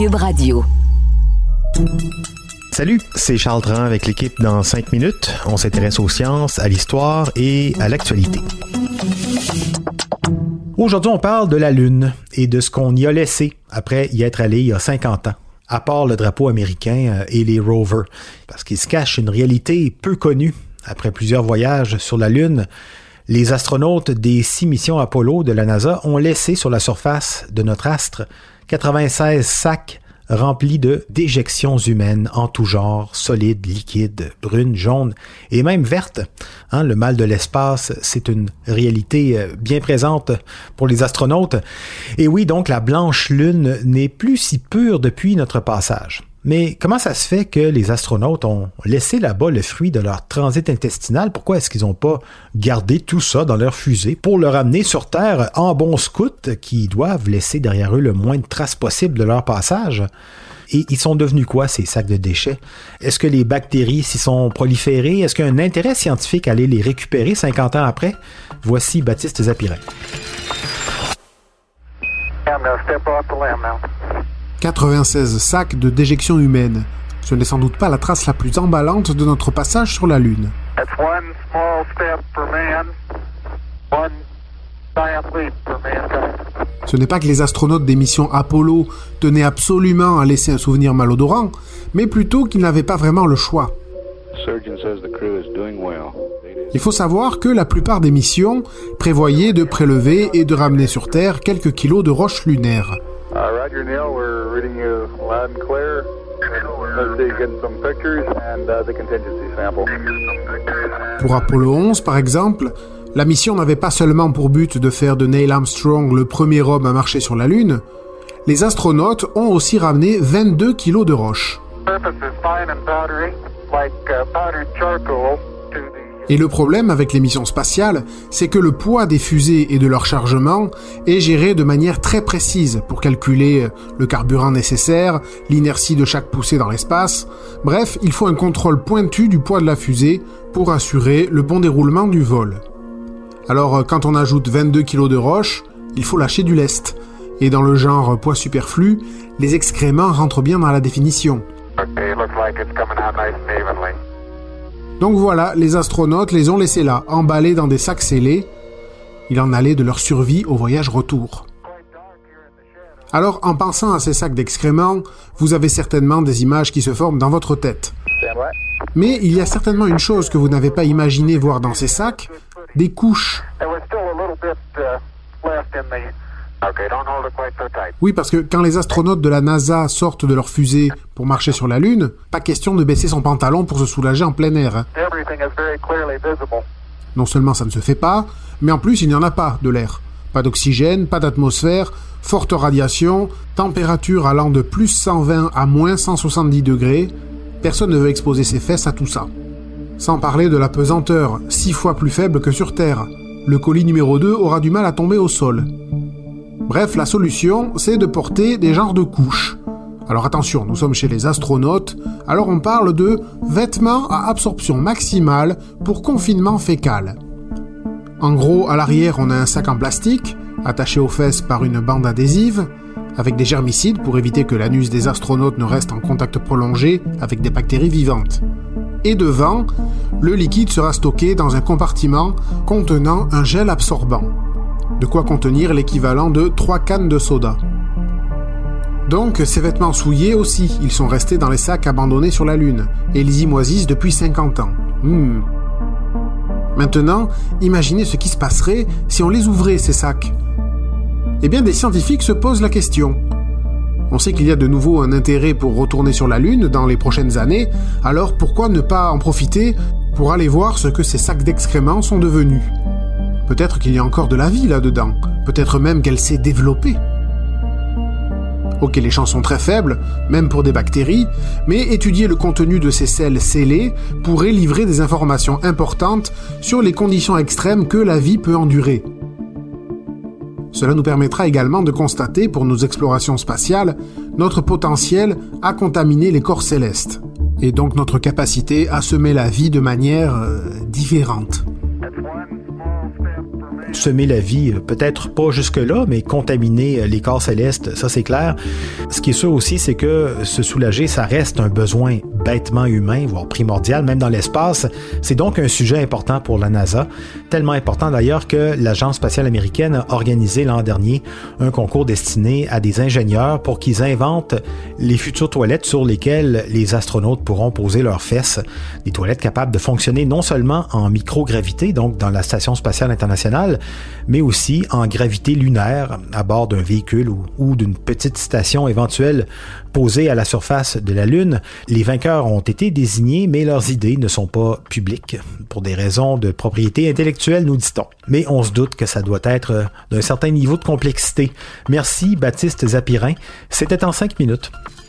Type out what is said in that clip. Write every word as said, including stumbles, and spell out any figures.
Cube Radio. Salut, c'est Charles Dran avec l'équipe dans cinq minutes. On s'intéresse aux sciences, à l'histoire et à l'actualité. Aujourd'hui, on parle de la Lune et de ce qu'on y a laissé après y être allé il y a cinquante ans, à part le drapeau américain et les rovers, parce qu'il se cache une réalité peu connue. Après plusieurs voyages sur la Lune, les astronautes des six missions Apollo de la NASA ont laissé sur la surface de notre astre quatre-vingt-seize sacs remplis de déjections humaines en tout genre, solides, liquides, brunes, jaunes et même vertes. Hein, le mal de l'espace, c'est une réalité bien présente pour les astronautes. Et oui, donc la blanche Lune n'est plus si pure depuis notre passage. Mais comment ça se fait que les astronautes ont laissé là-bas le fruit de leur transit intestinal? Pourquoi est-ce qu'ils n'ont pas gardé tout ça dans leur fusée pour le ramener sur Terre en bons scouts qui doivent laisser derrière eux le moins de traces possible de leur passage? Et ils sont devenus quoi, ces sacs de déchets? Est-ce que les bactéries s'y sont proliférées? Est-ce qu'il y a un intérêt scientifique à aller les récupérer cinquante ans après? Voici Baptiste Zapirin. quatre-vingt-seize sacs de déjection humaine. Ce n'est sans doute pas la trace la plus emballante de notre passage sur la Lune. Ce n'est pas que les astronautes des missions Apollo tenaient absolument à laisser un souvenir malodorant, mais plutôt qu'ils n'avaient pas vraiment le choix. Il faut savoir que la plupart des missions prévoyaient de prélever et de ramener sur Terre quelques kilos de roches lunaires. Uh, Roger, Neil, we're reading you loud and clear. Let's see, getting some pictures and uh, the contingency sample. Pour Apollo onze, par exemple, la mission n'avait pas seulement pour but de faire de Neil Armstrong le premier homme à marcher sur la Lune. Les astronautes ont aussi ramené vingt-deux kilos de roches. Et le problème avec les missions spatiales, c'est que le poids des fusées et de leur chargement est géré de manière très précise pour calculer le carburant nécessaire, l'inertie de chaque poussée dans l'espace. Bref, il faut un contrôle pointu du poids de la fusée pour assurer le bon déroulement du vol. Alors, quand on ajoute vingt-deux kilos de roches, il faut lâcher du lest. Et dans le genre poids superflu, les excréments rentrent bien dans la définition. Okay, looks like it's coming out nice and evenly. Donc voilà, les astronautes les ont laissés là, emballés dans des sacs scellés. Il en allait de leur survie au voyage retour. Alors, en pensant à ces sacs d'excréments, vous avez certainement des images qui se forment dans votre tête. Mais il y a certainement une chose que vous n'avez pas imaginé voir dans ces sacs, des couches. Oui, parce que quand les astronautes de la NASA sortent de leur fusée pour marcher sur la Lune, pas question de baisser son pantalon pour se soulager en plein air. Hein. Non seulement ça ne se fait pas, mais en plus il n'y en a pas de l'air. Pas d'oxygène, pas d'atmosphère, forte radiation, température allant de plus cent vingt à moins cent soixante-dix degrés. Personne ne veut exposer ses fesses à tout ça. Sans parler de la pesanteur, six fois plus faible que sur Terre. Le colis numéro deux aura du mal à tomber au sol. Bref, la solution, c'est de porter des genres de couches. Alors attention, nous sommes chez les astronautes, alors on parle de vêtements à absorption maximale pour confinement fécal. En gros, à l'arrière, on a un sac en plastique, attaché aux fesses par une bande adhésive, avec des germicides pour éviter que l'anus des astronautes ne reste en contact prolongé avec des bactéries vivantes. Et devant, le liquide sera stocké dans un compartiment contenant un gel absorbant. De quoi contenir l'équivalent de trois cannes de soda. Donc, ces vêtements souillés aussi, ils sont restés dans les sacs abandonnés sur la Lune, et ils y moisissent depuis cinquante ans. Mmh. Maintenant, imaginez ce qui se passerait si on les ouvrait, ces sacs. Eh bien, des scientifiques se posent la question. On sait qu'il y a de nouveau un intérêt pour retourner sur la Lune dans les prochaines années, alors pourquoi ne pas en profiter pour aller voir ce que ces sacs d'excréments sont devenus ? Peut-être qu'il y a encore de la vie là-dedans, peut-être même qu'elle s'est développée. Ok, les chances sont très faibles, même pour des bactéries, mais étudier le contenu de ces sels scellés pourrait livrer des informations importantes sur les conditions extrêmes que la vie peut endurer. Cela nous permettra également de constater, pour nos explorations spatiales, notre potentiel à contaminer les corps célestes, et donc notre capacité à semer la vie de manière euh, différente. semer la vie, peut-être pas jusque-là, mais contaminer les corps célestes, ça c'est clair. Ce qui est sûr aussi, c'est que se soulager, ça reste un besoin bêtement humain, voire primordial, même dans l'espace. C'est donc un sujet important pour la NASA, tellement important d'ailleurs que l'Agence spatiale américaine a organisé l'an dernier un concours destiné à des ingénieurs pour qu'ils inventent les futures toilettes sur lesquelles les astronautes pourront poser leurs fesses. Des toilettes capables de fonctionner non seulement en microgravité, donc dans la Station spatiale internationale, mais aussi en gravité lunaire à bord d'un véhicule ou, ou d'une petite station éventuelle posée à la surface de la Lune. Les vainqueurs ont été désignés, mais leurs idées ne sont pas publiques pour des raisons de propriété intellectuelle, nous dit-on. Mais on se doute que ça doit être d'un certain niveau de complexité. Merci Baptiste Zapirin. C'était en cinq minutes.